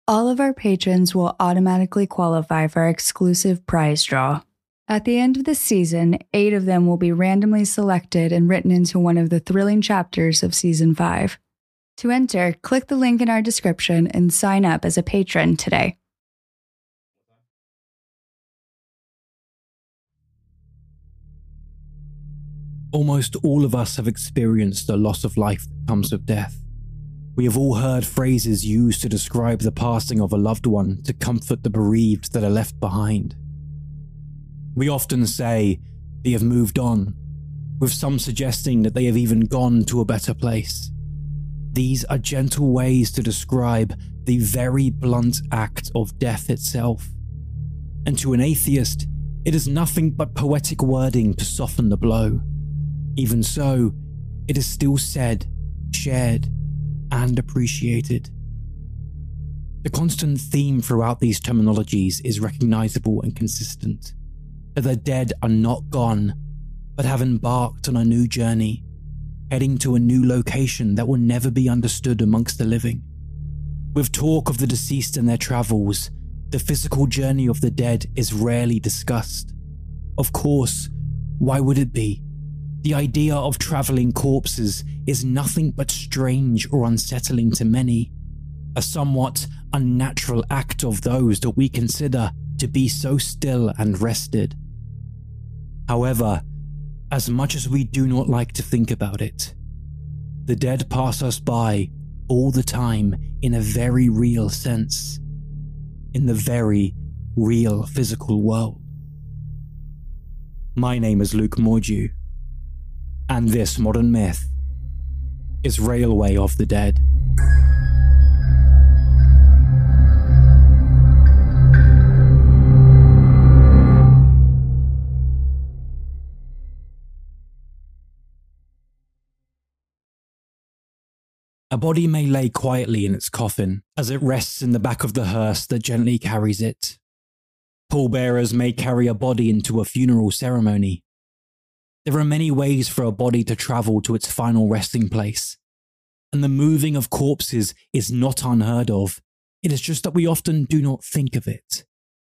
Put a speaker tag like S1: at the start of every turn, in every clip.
S1: all of our patrons will automatically qualify for our exclusive prize draw. At the end of the season, 8 of them will be randomly selected and written into one of the thrilling chapters of Season 5. To enter, click the link in our description and sign up as a patron today.
S2: Almost all of us have experienced the loss of life that comes with death. We have all heard phrases used to describe the passing of a loved one to comfort the bereaved that are left behind. We often say they have moved on, with some suggesting that they have even gone to a better place. These are gentle ways to describe the very blunt act of death itself. And to an atheist, it is nothing but poetic wording to soften the blow. Even so, it is still said, shared, and appreciated. The constant theme throughout these terminologies is recognizable and consistent, that the dead are not gone, but have embarked on a new journey, heading to a new location that will never be understood amongst the living. With talk of the deceased and their travels, the physical journey of the dead is rarely discussed. Of course, why would it be? The idea of travelling corpses is nothing but strange or unsettling to many, a somewhat unnatural act of those that we consider to be so still and rested. However, as much as we do not like to think about it, the dead pass us by all the time in a very real sense, in the very real physical world. My name is Luke Mordew, and this modern myth is Railway of the Dead. A body may lay quietly in its coffin as it rests in the back of the hearse that gently carries it. Pallbearers may carry a body into a funeral ceremony. There are many ways for a body to travel to its final resting place, and the moving of corpses is not unheard of. It is just that we often do not think of it.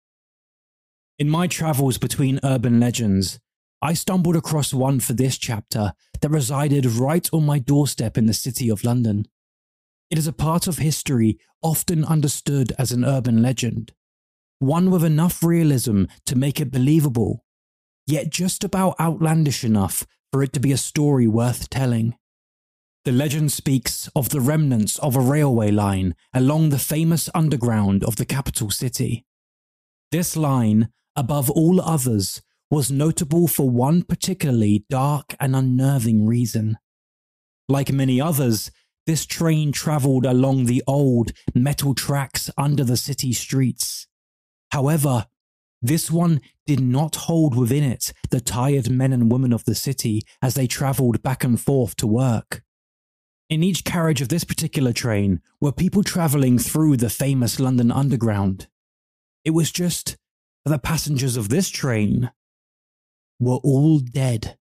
S2: In my travels between urban legends, I stumbled across one for this chapter that resided right on my doorstep in the city of London. It is a part of history often understood as an urban legend, one with enough realism to make it believable, yet just about outlandish enough for it to be a story worth telling. The legend speaks of the remnants of a railway line along the famous underground of the capital city. This line, above all others, was notable for one particularly dark and unnerving reason. Like many others, this train travelled along the old metal tracks under the city streets. However, this one did not hold within it the tired men and women of the city as they travelled back and forth to work. In each carriage of this particular train were people travelling through the famous London Underground. It was just that the passengers of this train were all dead.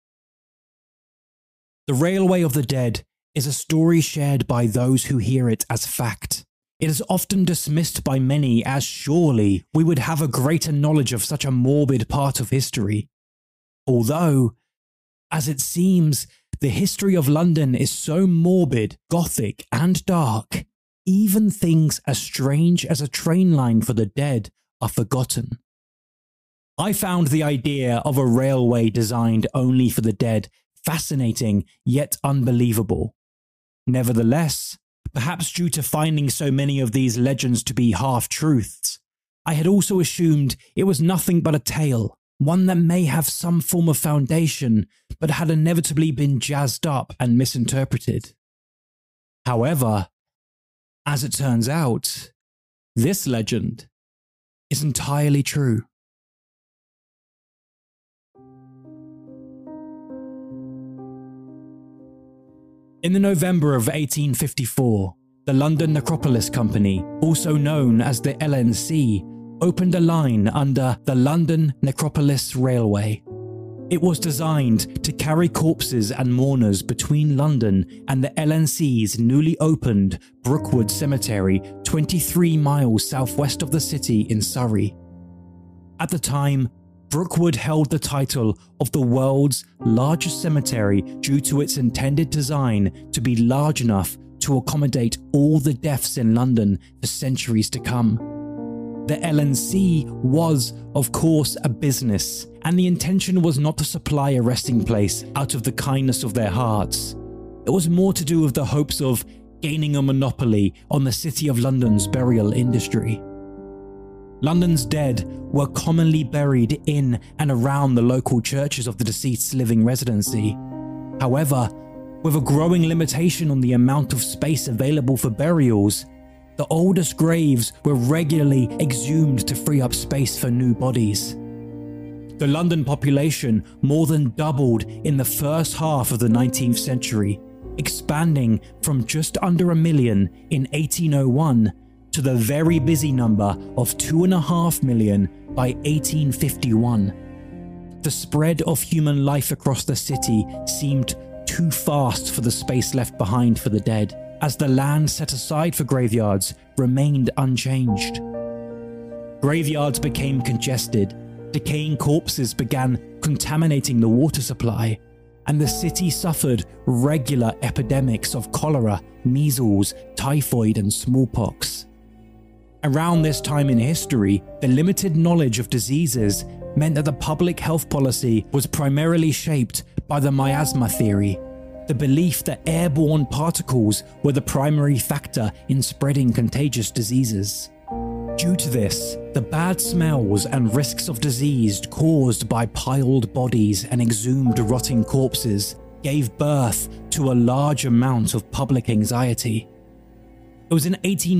S2: The Railway of the Dead is a story shared by those who hear it as fact. It is often dismissed by many as surely we would have a greater knowledge of such a morbid part of history. Although, as it seems, the history of London is so morbid, gothic, and dark, even things as strange as a train line for the dead are forgotten. I found the idea of a railway designed only for the dead fascinating yet unbelievable. Nevertheless, perhaps due to finding so many of these legends to be half-truths, I had also assumed it was nothing but a tale, one that may have some form of foundation, but had inevitably been jazzed up and misinterpreted. However, as it turns out, this legend is entirely true. In the November of 1854, the London Necropolis Company, also known as the LNC, opened a line under the London Necropolis Railway. It was designed to carry corpses and mourners between London and the LNC's newly opened Brookwood Cemetery 23 miles southwest of the city in Surrey. At the time, Brookwood held the title of the world's largest cemetery due to its intended design to be large enough to accommodate all the deaths in London for centuries to come. The L&C was, of course, a business, and the intention was not to supply a resting place out of the kindness of their hearts. It was more to do with the hopes of gaining a monopoly on the City of London's burial industry. London's dead were commonly buried in and around the local churches of the deceased's living residency. However, with a growing limitation on the amount of space available for burials, the oldest graves were regularly exhumed to free up space for new bodies. The London population more than doubled in the first half of the 19th century, expanding from just under 1 million in 1801 to the very busy number of 2.5 million by 1851. The spread of human life across the city seemed too fast for the space left behind for the dead, as the land set aside for graveyards remained unchanged. Graveyards became congested, decaying corpses began contaminating the water supply, and the city suffered regular epidemics of cholera, measles, typhoid, and smallpox. Around this time in history, the limited knowledge of diseases meant that the public health policy was primarily shaped by the miasma theory, the belief that airborne particles were the primary factor in spreading contagious diseases. Due to this, the bad smells and risks of disease caused by piled bodies and exhumed rotting corpses gave birth to a large amount of public anxiety. It was in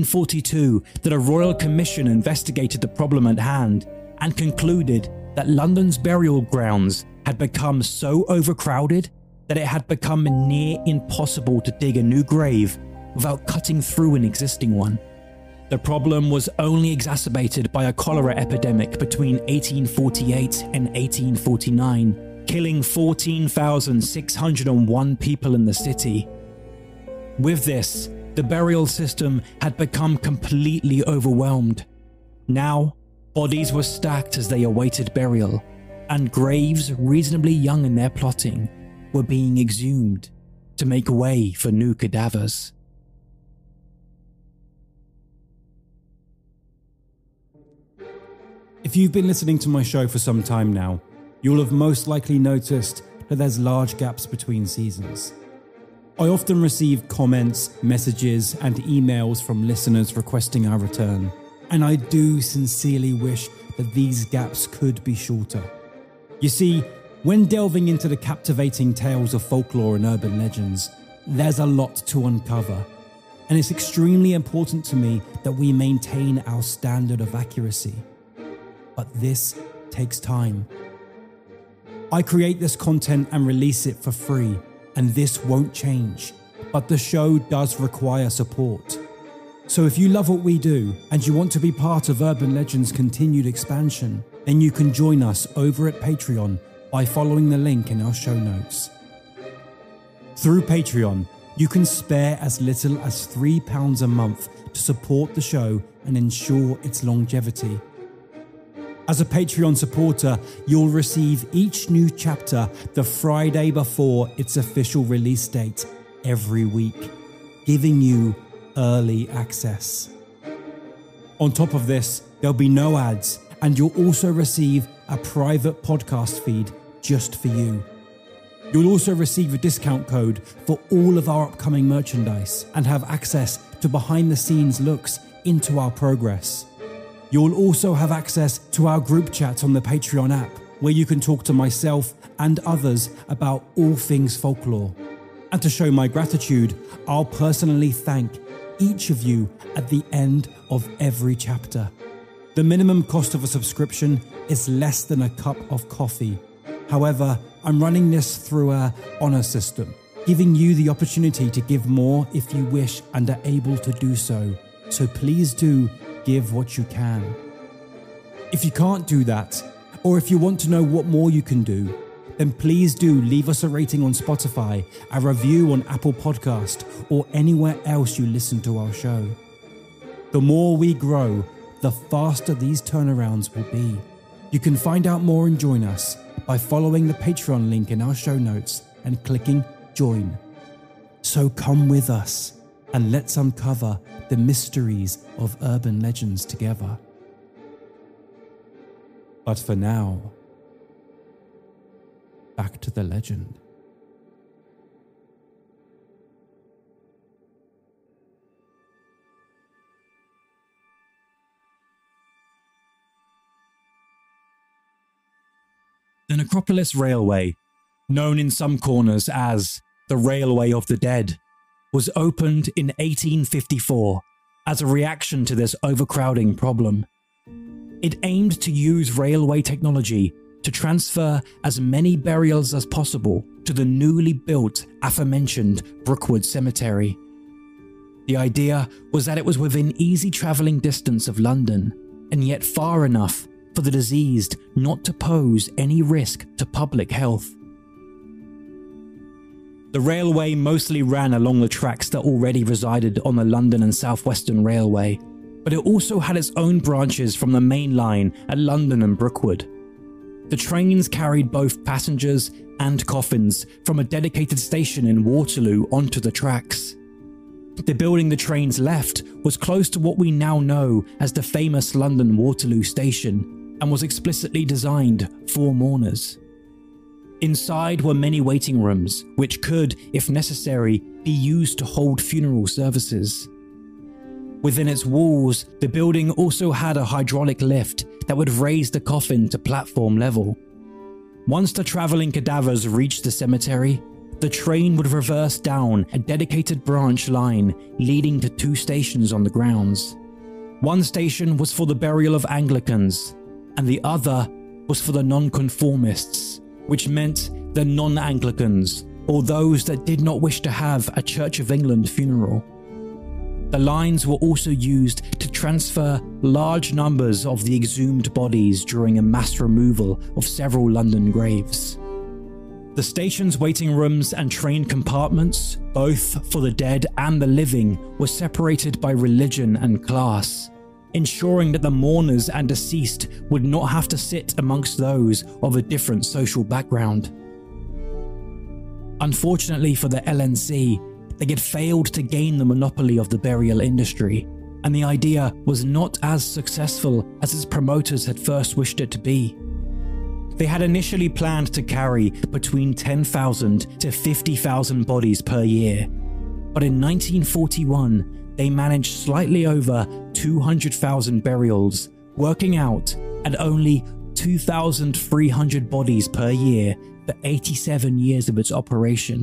S2: 1842 that a royal commission investigated the problem at hand and concluded that London's burial grounds had become so overcrowded that it had become near impossible to dig a new grave without cutting through an existing one. The problem was only exacerbated by a cholera epidemic between 1848 and 1849, killing 14,601 people in the city. With this, the burial system had become completely overwhelmed. Now, bodies were stacked as they awaited burial, and graves reasonably young in their plotting were being exhumed to make way for new cadavers.
S3: If you've been listening to my show for some time now, you'll have most likely noticed that there's large gaps between seasons. I often receive comments, messages, and emails from listeners requesting our return, and I do sincerely wish that these gaps could be shorter. You see, when delving into the captivating tales of folklore and urban legends, there's a lot to uncover, and it's extremely important to me that we maintain our standard of accuracy. But this takes time. I create this content and release it for free, and this won't change, but the show does require support. So if you love what we do and you want to be part of Urban Legends' continued expansion, then you can join us over at Patreon by following the link in our show notes. Through Patreon, you can spare as little as £3 a month to support the show and ensure its longevity. As a Patreon supporter, you'll receive each new chapter the Friday before its official release date every week, giving you early access. On top of this, there'll be no ads, and you'll also receive a private podcast feed just for you. You'll also receive a discount code for all of our upcoming merchandise and have access to behind-the-scenes looks into our progress. You'll also have access to our group chat on the Patreon app, where you can talk to myself and others about all things folklore. And to show my gratitude, I'll personally thank each of you at the end of every chapter. The minimum cost of a subscription is less than a cup of coffee. However, I'm running this through an honor system, giving you the opportunity to give more if you wish and are able to do so. So please do give what you can. If you can't do that, or if you want to know what more you can do, then please do leave us a rating on Spotify, a review on Apple Podcast, or anywhere else you listen to our show. The more we grow, the faster these turnarounds will be. You can find out more and join us by following the Patreon link in our show notes and clicking join. So come with us and let's uncover the mysteries of urban legends together. But for now, back to the legend.
S2: The Necropolis Railway, known in some corners as the Railway of the Dead, was opened in 1854 as a reaction to this overcrowding problem. It aimed to use railway technology to transfer as many burials as possible to the newly built aforementioned Brookwood Cemetery. The idea was that it was within easy travelling distance of London, and yet far enough for the diseased not to pose any risk to public health. The railway mostly ran along the tracks that already resided on the London and South Western Railway, but it also had its own branches from the main line at London and Brookwood. The trains carried both passengers and coffins from a dedicated station in Waterloo onto the tracks. The building the trains left was close to what we now know as the famous London Waterloo Station, and was explicitly designed for mourners. Inside were many waiting rooms, which could, if necessary, be used to hold funeral services. Within its walls, the building also had a hydraulic lift that would raise the coffin to platform level. Once the travelling cadavers reached the cemetery, the train would reverse down a dedicated branch line leading to 2 stations on the grounds. One station was for the burial of Anglicans, and the other was for the nonconformists, which meant the non-Anglicans, or those that did not wish to have a Church of England funeral. The lines were also used to transfer large numbers of the exhumed bodies during a mass removal of several London graves. The station's waiting rooms and train compartments, both for the dead and the living, were separated by religion and class, ensuring that the mourners and deceased would not have to sit amongst those of a different social background. Unfortunately for the LNC, they had failed to gain the monopoly of the burial industry, and the idea was not as successful as its promoters had first wished it to be. They had initially planned to carry between 10,000 to 50,000 bodies per year, but in 1941, they managed slightly over 200,000 burials, working out at only 2,300 bodies per year for 87 years of its operation.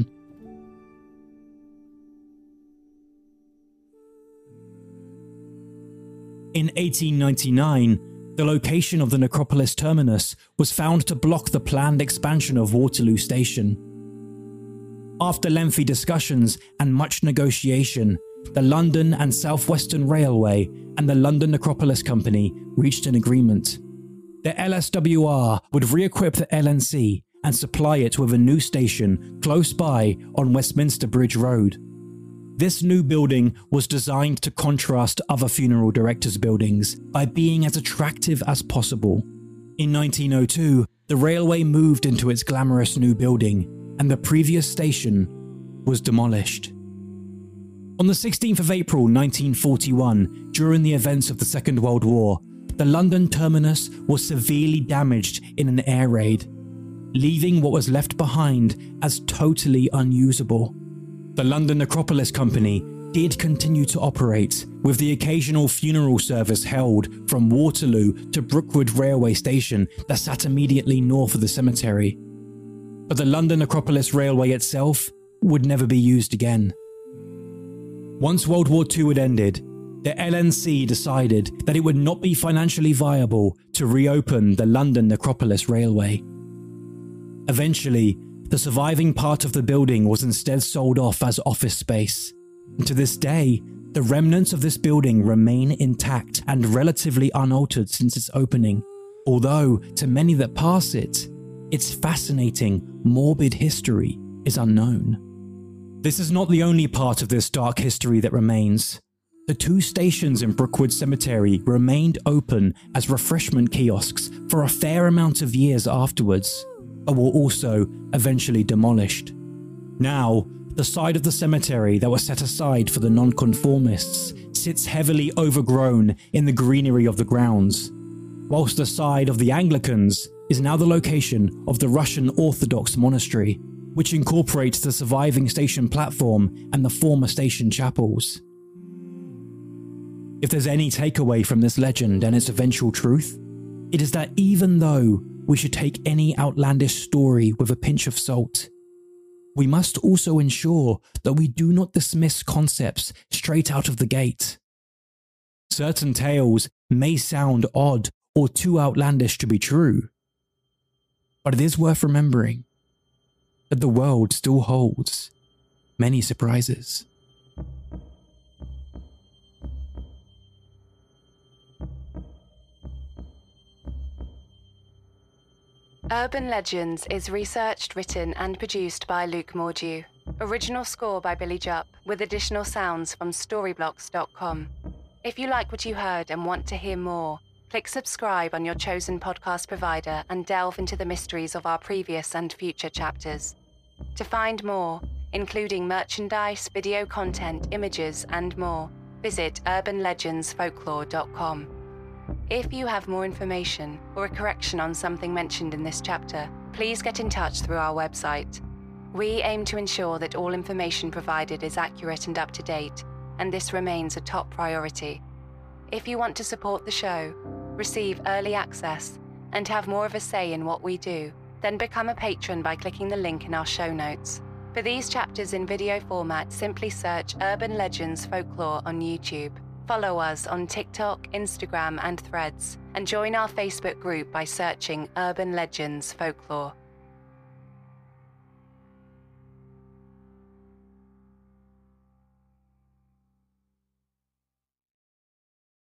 S2: In 1899, the location of the Necropolis terminus was found to block the planned expansion of Waterloo Station. After lengthy discussions and much negotiation, the London and South Western Railway and the London Necropolis Company reached an agreement. The LSWR would re-equip the LNC and supply it with a new station close by on Westminster Bridge Road. This new building was designed to contrast other funeral directors' buildings by being as attractive as possible. In 1902, the railway moved into its glamorous new building, and the previous station was demolished. On the 16th of April 1941, during the events of the Second World War, the London terminus was severely damaged in an air raid, leaving what was left behind as totally unusable. The London Necropolis Company did continue to operate, with the occasional funeral service held from Waterloo to Brookwood Railway Station that sat immediately north of the cemetery. But the London Necropolis Railway itself would never be used again. Once World War II had ended, the LNC decided that it would not be financially viable to reopen the London Necropolis Railway. Eventually, the surviving part of the building was instead sold off as office space. And to this day, the remnants of this building remain intact and relatively unaltered since its opening, although to many that pass it, its fascinating, morbid history is unknown. This is not the only part of this dark history that remains. The 2 stations in Brookwood Cemetery remained open as refreshment kiosks for a fair amount of years afterwards, but were also eventually demolished. Now, the side of the cemetery that was set aside for the nonconformists sits heavily overgrown in the greenery of the grounds, whilst the side of the Anglicans is now the location of the Russian Orthodox monastery, which incorporates the surviving station platform and the former station chapels. If there's any takeaway from this legend and its eventual truth, it is that even though we should take any outlandish story with a pinch of salt, we must also ensure that we do not dismiss concepts straight out of the gate. Certain tales may sound odd or too outlandish to be true, but it is worth remembering that the world still holds many surprises.
S1: Urban Legends is researched, written and produced by Luke Mordew. Original score by Billy Jupp, with additional sounds from Storyblocks.com. If you like what you heard and want to hear more, click subscribe on your chosen podcast provider and delve into the mysteries of our previous and future chapters. To find more, including merchandise, video content, images and more, visit urbanlegendsfolklore.com. If you have more information or a correction on something mentioned in this chapter, please get in touch through our website. We aim to ensure that all information provided is accurate and up to date, and this remains a top priority. If you want to support the show, receive early access, and have more of a say in what we do, then become a patron by clicking the link in our show notes. For these chapters in video format, simply search Urban Legends Folklore on YouTube. Follow us on TikTok, Instagram, and Threads, and join our Facebook group by searching Urban Legends Folklore.